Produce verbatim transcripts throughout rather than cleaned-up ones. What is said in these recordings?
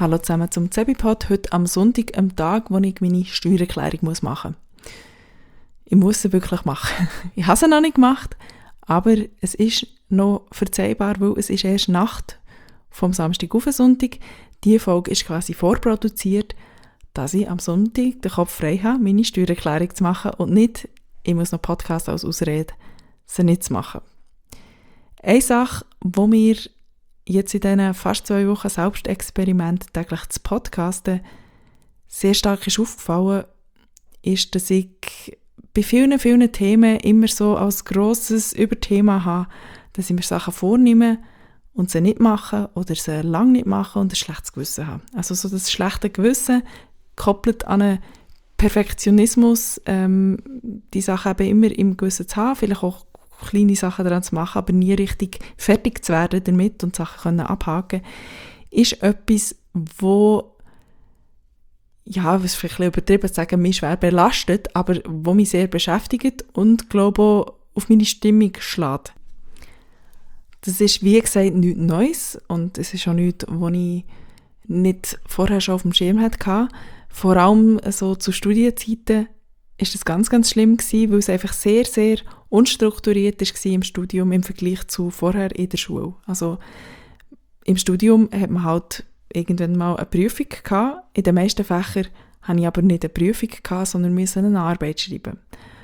Hallo zusammen zum Zebipod, heute am Sonntag, am Tag, wo ich meine Steuererklärung machen muss. Ich muss sie wirklich machen. Ich habe sie noch nicht gemacht, aber es ist noch verzeihbar, weil es ist erst Nacht vom Samstag auf den Sonntag. Diese Folge ist quasi vorproduziert, dass ich am Sonntag den Kopf frei habe, meine Steuererklärung zu machen und nicht, ich muss noch Podcast als Ausrede, sie nicht zu machen. Eine Sache, die mir jetzt in diesen fast zwei Wochen Selbstexperiment täglich zu podcasten sehr stark ist aufgefallen, ist, dass ich bei vielen, vielen Themen immer so als grosses Überthema habe, dass ich mir Sachen vornehme und sie nicht mache oder sie lange nicht mache und ein schlechtes Gewissen habe. Also so das schlechte Gewissen koppelt an einen Perfektionismus, ähm, die Sachen eben immer im Gewissen zu haben, vielleicht auch kleine Sachen daran zu machen, aber nie richtig fertig zu werden damit und Sachen können abhaken, ist etwas, wo, ja, was vielleicht ein bisschen übertrieben zu sagen, mich schwer belastet, aber wo mich sehr beschäftigt und, glaube auch, auf meine Stimmung schlägt. Das ist, wie gesagt, nichts Neues und es ist auch nichts, was ich nicht vorher schon auf dem Schirm hatte. Vor allem so zu Studienzeiten ist das ganz, ganz schlimm gewesen, weil es einfach sehr, sehr unstrukturiert war im Studium im Vergleich zu vorher in der Schule. Also im Studium hat man halt irgendwann mal eine Prüfung gehabt. In den meisten Fächern hatte ich aber nicht eine Prüfung gehabt, sondern musste eine Arbeit schreiben.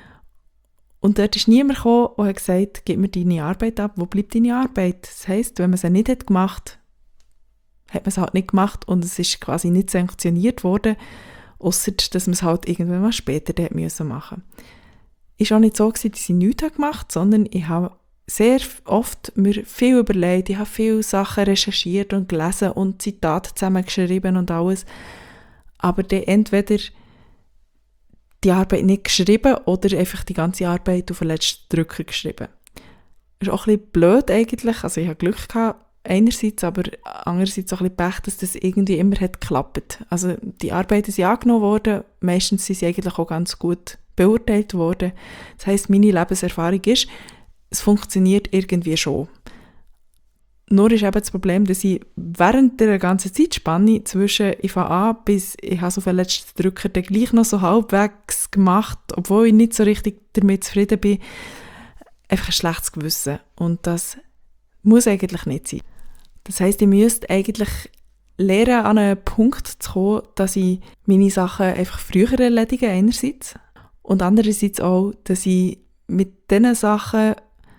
Und dort ist niemand gekommen und hat gesagt, gib mir deine Arbeit ab, wo bleibt deine Arbeit? Das heisst, wenn man sie nicht hat gemacht hat, hat man es halt nicht gemacht und es ist quasi nicht sanktioniert worden, ausser dass man es halt irgendwann mal später machen musste. Es war auch nicht so, dass ich nichts gemacht habe, sondern ich habe sehr oft mir viel überlegt, ich habe viele Sachen recherchiert und gelesen und Zitate zusammengeschrieben und alles, aber dann entweder die Arbeit nicht geschrieben oder einfach die ganze Arbeit auf den letzten Drücker geschrieben. Das ist auch ein bisschen blöd eigentlich, also ich hatte Glück gehabt, einerseits, aber andererseits auch ein bisschen Pech, dass das irgendwie immer hat geklappt. Also die Arbeiten sind angenommen worden, meistens sind sie eigentlich auch ganz gut beurteilt worden. Das heisst, meine Lebenserfahrung ist, es funktioniert irgendwie schon. Nur ist eben das Problem, dass ich während der ganzen Zeitspanne zwischen ich fange an bis ich habe es auf den letzten Drücker dann gleich noch so halbwegs gemacht, obwohl ich nicht so richtig damit zufrieden bin, einfach ein schlechtes Gewissen. Und das muss eigentlich nicht sein. Das heisst, ich müsste eigentlich lernen, an einen Punkt zu kommen, dass ich meine Sachen einfach früher erledige, einerseits. Und andererseits auch, dass ich mit diesen Sachen,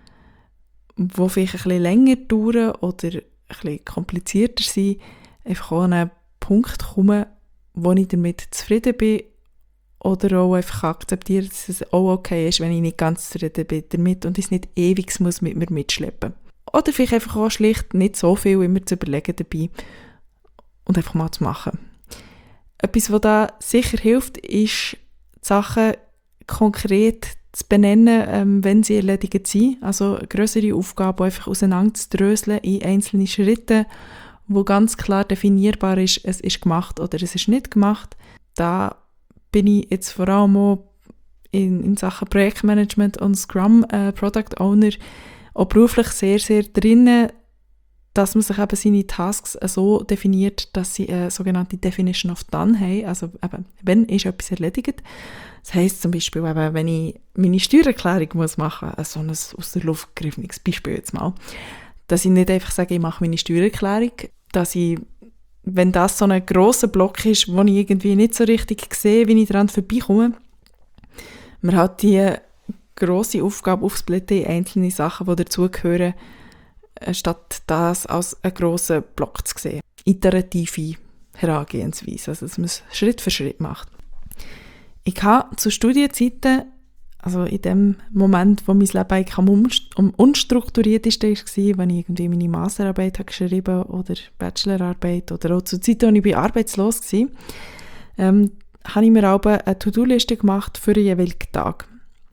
die vielleicht ein bisschen länger dauern oder ein bisschen komplizierter sind, einfach auch an einen Punkt komme, wo ich damit zufrieden bin oder auch einfach akzeptiere, dass es auch okay ist, wenn ich nicht ganz zufrieden bin damit und es nicht ewig muss mit mir mitschleppen. Oder vielleicht einfach auch schlicht nicht so viel immer zu überlegen dabei und einfach mal zu machen. Etwas, was da sicher hilft, ist, die Sachen konkret zu benennen, ähm, wenn sie erledigt sind. Also eine grössere Aufgabe, die einfach auseinanderzudröseln in einzelne Schritte, wo ganz klar definierbar ist, es ist gemacht oder es ist nicht gemacht. Da bin ich jetzt vor allem auch in, in Sachen Projektmanagement und Scrum äh, Product Owner auch beruflich sehr, sehr drinnen, dass man sich eben seine Tasks so definiert, dass sie eine sogenannte Definition of Done haben. Also eben, wenn ist etwas erledigt. Das heisst zum Beispiel, eben, wenn ich meine Steuererklärung muss machen muss, also ein aus der Luft gegriffenes Beispiel jetzt mal, dass ich nicht einfach sage, ich mache meine Steuererklärung, dass ich, wenn das so ein grosser Block ist, wo ich irgendwie nicht so richtig sehe, wie ich daran vorbeikomme, man hat die grosse Aufgabe aufsplitten in einzelne Sachen, die dazugehören, statt das als einen grossen Block zu sehen. Iterative Herangehensweise, also dass man es Schritt für Schritt macht. Ich habe zu Studienzeiten, also in dem Moment, wo mein Leben eigentlich am unstrukturiert ist, war, wenn ich irgendwie meine Masterarbeit habe geschrieben oder Bachelorarbeit oder auch zu Zeiten, als ich arbeitslos war, ähm, habe ich mir auch eine To-Do-Liste gemacht für den jeweiligen Tag.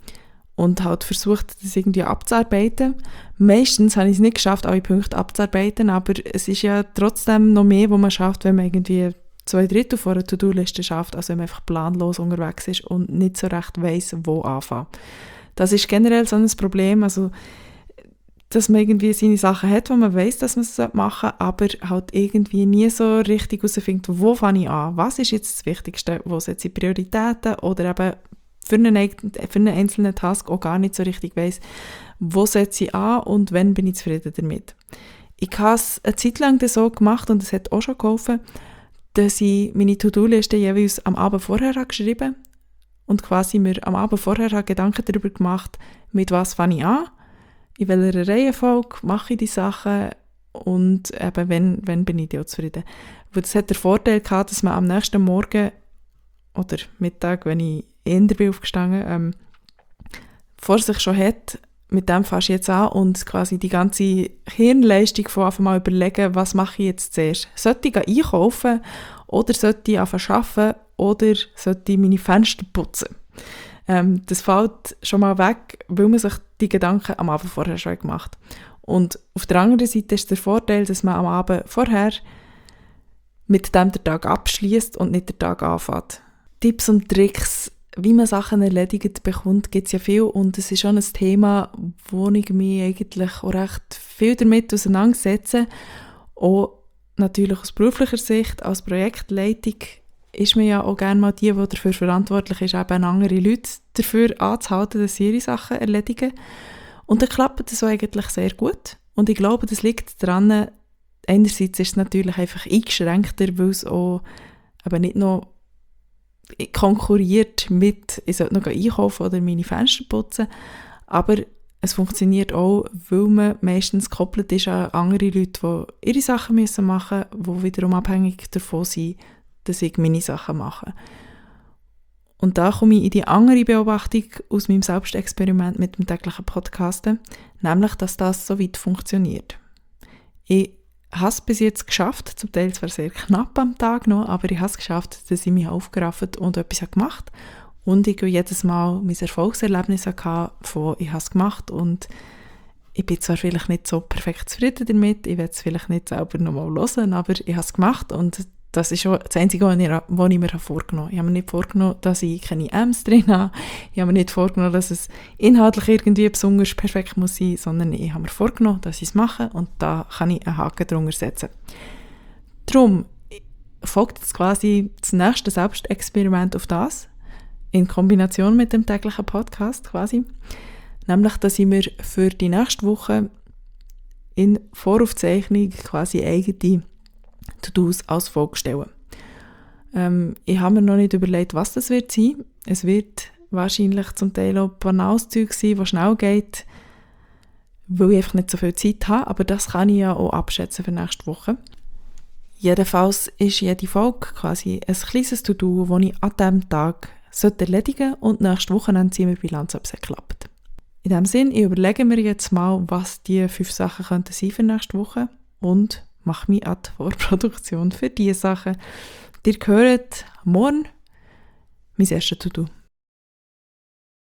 Und halt versucht, das irgendwie abzuarbeiten. Meistens habe ich es nicht geschafft, alle Punkte abzuarbeiten, aber es ist ja trotzdem noch mehr, was man schafft, wenn man irgendwie zwei Drittel von einer To-Do-Liste schafft, also wenn man einfach planlos unterwegs ist und nicht so recht weiss, wo anfangen. Das ist generell so ein Problem. Also dass man irgendwie seine Sachen hat, wo man weiss, dass man es machen sollte, aber halt irgendwie nie so richtig herausfindet, wo fange ich an, was ist jetzt das Wichtigste, wo setze ich Prioritäten oder eben für einen, für einen einzelnen Task auch gar nicht so richtig weiss, wo setze ich an und wann bin ich zufrieden damit. Ich habe es eine Zeit lang so gemacht und es hat auch schon geholfen, dass ich meine To-Do-Liste jeweils am Abend vorher habe geschrieben und quasi mir am Abend vorher habe Gedanken darüber gemacht, mit was fange ich an, in welcher Reihenfolge mache ich die Sachen und eben, wenn, wenn bin ich da zufrieden. Weil das hat den Vorteil gehabt, dass man am nächsten Morgen oder Mittag, wenn ich eher bin aufgestanden, ähm, vor sich schon hat, mit dem fängst du jetzt an und quasi die ganze Hirnleistung von einfach mal überlegen, was mache ich jetzt zuerst. Sollte ich einkaufen oder sollte ich anfangen zu arbeiten oder sollte ich meine Fenster putzen? Ähm, das fällt schon mal weg, weil man sich die Gedanken am Abend vorher schon gemacht hat. Und auf der anderen Seite ist der Vorteil, dass man am Abend vorher mit dem den Tag abschließt und nicht den Tag anfängt. Tipps und Tricks, wie man Sachen erledigt bekommt, gibt es ja viel und es ist schon ein Thema, wo ich mich eigentlich auch recht viel damit auseinandersetze. Auch natürlich aus beruflicher Sicht, als Projektleitung ist man ja auch gerne mal die, die dafür verantwortlich ist, eben andere Leute dafür anzuhalten, dass sie ihre Sachen erledigen. Und dann klappt das so eigentlich sehr gut. Und ich glaube, das liegt daran, einerseits ist es natürlich einfach eingeschränkter, weil es auch eben nicht noch konkurriert mit, ich sollte noch einkaufen oder meine Fenster putzen, aber es funktioniert auch, weil man meistens gekoppelt ist an andere Leute, die ihre Sachen müssen machen müssen, die wiederum abhängig davon sind, dass ich meine Sachen mache. Und da komme ich in die andere Beobachtung aus meinem Selbstexperiment mit dem täglichen Podcasten, nämlich, dass das so weit funktioniert. Ich habe es bis jetzt geschafft, zum Teil zwar sehr knapp am Tag noch, aber ich habe es geschafft, dass ich mich aufgerafft und etwas gemacht habe. Und ich jedes Mal mein Erfolgserlebnis hatte, von ich habe es gemacht und ich bin zwar vielleicht nicht so perfekt zufrieden damit, ich werde es vielleicht nicht selber nochmal hören, aber ich habe es gemacht und das ist schon das Einzige, was ich, was ich mir vorgenommen habe. Ich habe mir nicht vorgenommen, dass ich keine M's drin habe. Ich habe mir nicht vorgenommen, dass es inhaltlich irgendwie besonders perfekt muss sein, sondern ich habe mir vorgenommen, dass ich es mache und da kann ich einen Haken drunter setzen. Darum folgt jetzt quasi das nächste Selbstexperiment auf das, in Kombination mit dem täglichen Podcast quasi. Nämlich, dass ich mir für die nächste Woche in Voraufzeichnung quasi eigene To-Dos als Folge stellen. Ähm, ich habe mir noch nicht überlegt, was das wird sein. Es wird wahrscheinlich zum Teil auch banales Zeug sein, das schnell geht, weil ich einfach nicht so viel Zeit habe, aber das kann ich ja auch abschätzen für nächste Woche. Jedenfalls ist jede Folge quasi ein kleines To-Do, das ich an diesem Tag erledigen sollte und nächste Woche ziehen wir Bilanz, ob es klappt. In diesem Sinn, ich überlege mir jetzt mal, was die fünf Sachen könnten sein für nächste Woche und mache mich an die Vorproduktion für diese Sachen. Ihr hört morgen mein erstes To-Do.